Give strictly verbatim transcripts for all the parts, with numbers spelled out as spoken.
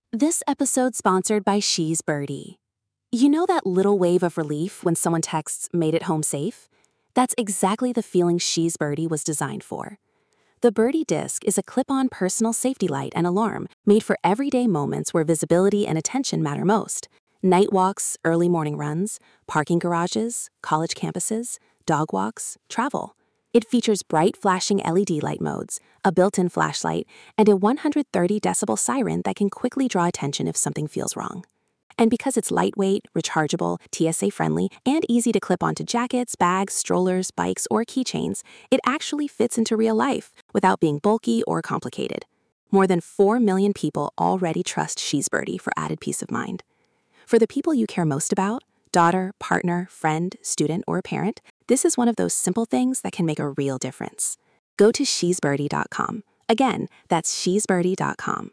This episode sponsored by She's Birdie. You know that little wave of relief when someone texts, "made it home safe"? That's exactly the feeling She's Birdie was designed for. The Birdie Disc is a clip-on personal safety light and alarm made for everyday moments where visibility and attention matter most. Night walks, early morning runs, parking garages, college campuses, dog walks, travel. It features bright flashing L E D light modes, a built-in flashlight, and a one hundred thirty decibel siren that can quickly draw attention if something feels wrong. And because it's lightweight, rechargeable, T S A-friendly, and easy to clip onto jackets, bags, strollers, bikes, or keychains, it actually fits into real life without being bulky or complicated. More than four million people already trust She's Birdie for added peace of mind. For the people you care most about, daughter, partner, friend, student, or parent, this is one of those simple things that can make a real difference. Go to she's birdie dot com. Again, that's she's birdie dot com.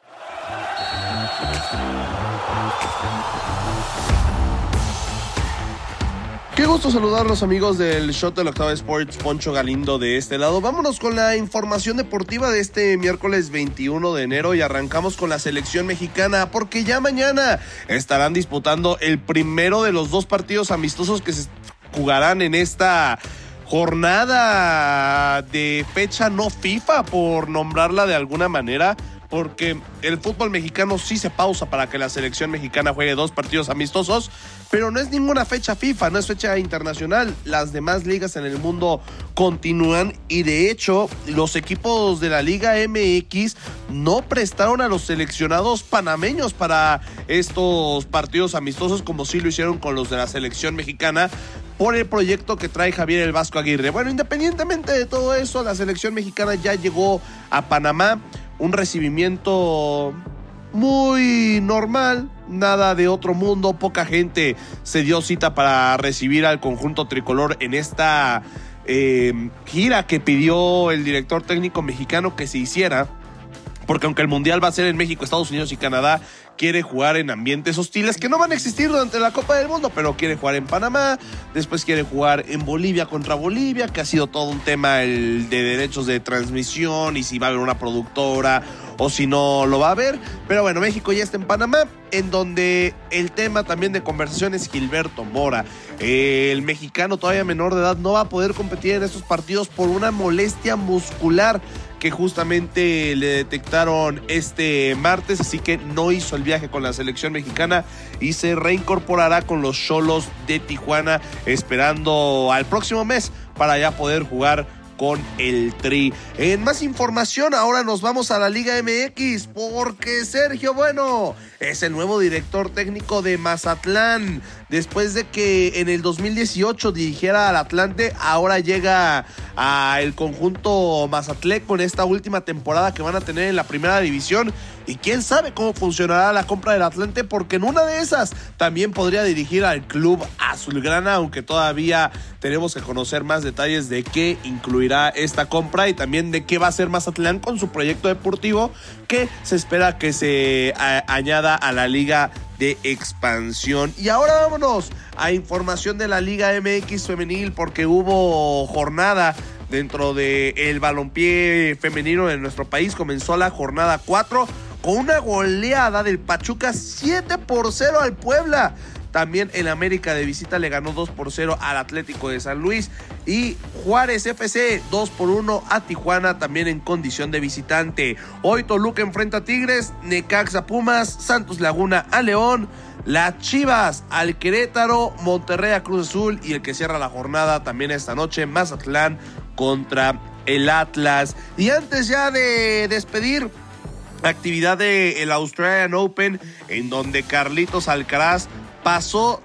Qué gusto saludarlos, amigos del Shot del Octava Sports. Poncho Galindo de este lado. Vámonos con la información deportiva de este miércoles veintiuno de enero y arrancamos con la selección mexicana porque ya mañana estarán disputando el primero de los dos partidos amistosos que se jugarán en esta jornada de fecha no FIFA, por nombrarla de alguna manera, porque el fútbol mexicano sí se pausa para que la selección mexicana juegue dos partidos amistosos, pero no es ninguna fecha FIFA, no es fecha internacional. Las demás ligas en el mundo continúan y de hecho los equipos de la Liga M X no prestaron a los seleccionados panameños para estos partidos amistosos como sí lo hicieron con los de la selección mexicana por el proyecto que trae Javier el Vasco Aguirre. Bueno, independientemente de todo eso, la selección mexicana ya llegó a Panamá. Un recibimiento muy normal, nada de otro mundo. Poca gente se dio cita para recibir al conjunto tricolor en esta eh, gira que pidió el director técnico mexicano que se hiciera, porque aunque el mundial va a ser en México, Estados Unidos y Canadá, quiere jugar en ambientes hostiles que no van a existir durante la Copa del Mundo, pero quiere jugar en Panamá, después quiere jugar en Bolivia contra Bolivia, que ha sido todo un tema el de derechos de transmisión y si va a haber una productora o si no lo va a haber. Pero bueno, México ya está en Panamá, en donde el tema también de conversación es Gilberto Mora. El mexicano todavía menor de edad no va a poder competir en estos partidos por una molestia muscular que justamente le detectaron este martes, así que no hizo el viaje con la selección mexicana y se reincorporará con los Xolos de Tijuana, esperando al próximo mes para ya poder jugar con el Tri. En más información, ahora nos vamos a la Liga M X, porque Sergio Bueno es el nuevo director técnico de Mazatlán. Después de que en el dos mil dieciocho dirigiera al Atlante, ahora llega al conjunto mazatleco en esta última temporada que van a tener en la primera división. Y quién sabe cómo funcionará la compra del Atlante, porque en una de esas también podría dirigir al club azulgrana, aunque todavía tenemos que conocer más detalles de qué incluirá esta compra y también de qué va a hacer Mazatlán con su proyecto deportivo, que se espera que se a- añada a la liga de expansión. Y ahora vámonos a información de la Liga M X femenil, porque hubo jornada dentro del balompié femenino de nuestro país. Comenzó la jornada cuatro con una goleada del Pachuca siete por cero al Puebla. También el América de visita le ganó dos por cero al Atlético de San Luis. Y Juárez F C dos por uno a Tijuana, también en condición de visitante. Hoy Toluca enfrenta a Tigres, Necaxa Pumas, Santos Laguna a León, las Chivas al Querétaro, Monterrey a Cruz Azul y el que cierra la jornada también esta noche, Mazatlán contra el Atlas. Y antes ya de despedir, actividad del Australian Open, en donde Carlitos Alcaraz pasó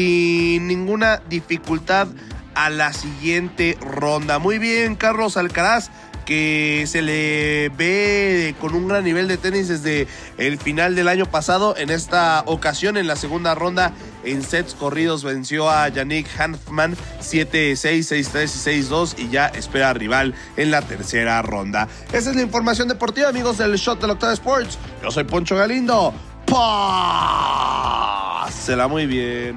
sin ninguna dificultad a la siguiente ronda. Muy bien, Carlos Alcaraz, que se le ve con un gran nivel de tenis desde el final del año pasado. En esta ocasión, en la segunda ronda, en sets corridos, venció a Yannick Hanfmann siete seis, seis tres y seis dos y ya espera rival en la tercera ronda. Esa es la información deportiva, amigos del Shot del Octava Sports. Yo soy Poncho Galindo. Pásela muy bien.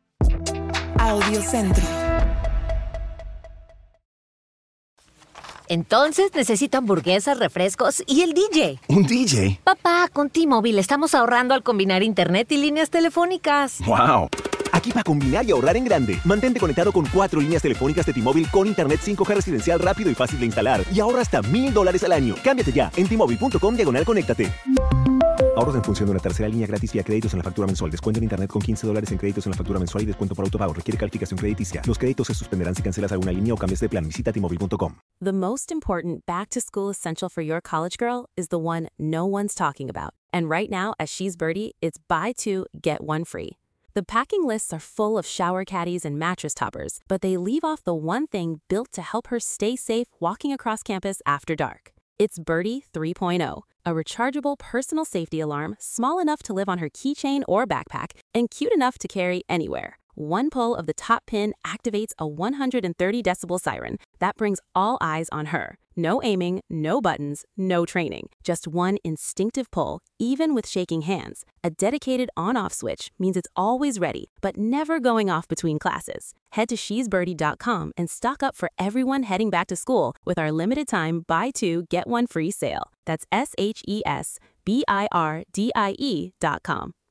Audio Centro. Entonces necesito hamburguesas, refrescos y el D J. ¿Un D J? Papá, con T-Mobile estamos ahorrando al combinar internet y líneas telefónicas. ¡Wow! Aquí para combinar y ahorrar en grande. Mantente conectado con cuatro líneas telefónicas de T-Mobile con internet cinco G residencial rápido y fácil de instalar. Y ahorra hasta mil dólares al año. Cámbiate ya en T-Mobile.com diagonal conéctate. Ahorros en función de una tercera línea gratis vía créditos en la factura mensual. Descuento en internet con quince dólares en créditos en la factura mensual y descuento por autopago. Requiere calificación crediticia. Los créditos se suspenderán si cancelas alguna línea o cambias de plan. Visita T Mobile punto com. The most important back-to-school essential for your college girl is the one no one's talking about. And right now, at She's Birdie, it's buy two, get one free. The packing lists are full of shower caddies and mattress toppers, but they leave off the one thing built to help her stay safe walking across campus after dark. It's Birdie three point oh, a rechargeable personal safety alarm small enough to live on her keychain or backpack and cute enough to carry anywhere. One pull of the top pin activates a one hundred thirty decibel siren that brings all eyes on her. No aiming, no buttons, no training. Just one instinctive pull, even with shaking hands. A dedicated on-off switch means it's always ready, but never going off between classes. Head to she's birdie dot com and stock up for everyone heading back to school with our limited time buy two, get one free sale. That's S H E S B I R D I E dot com.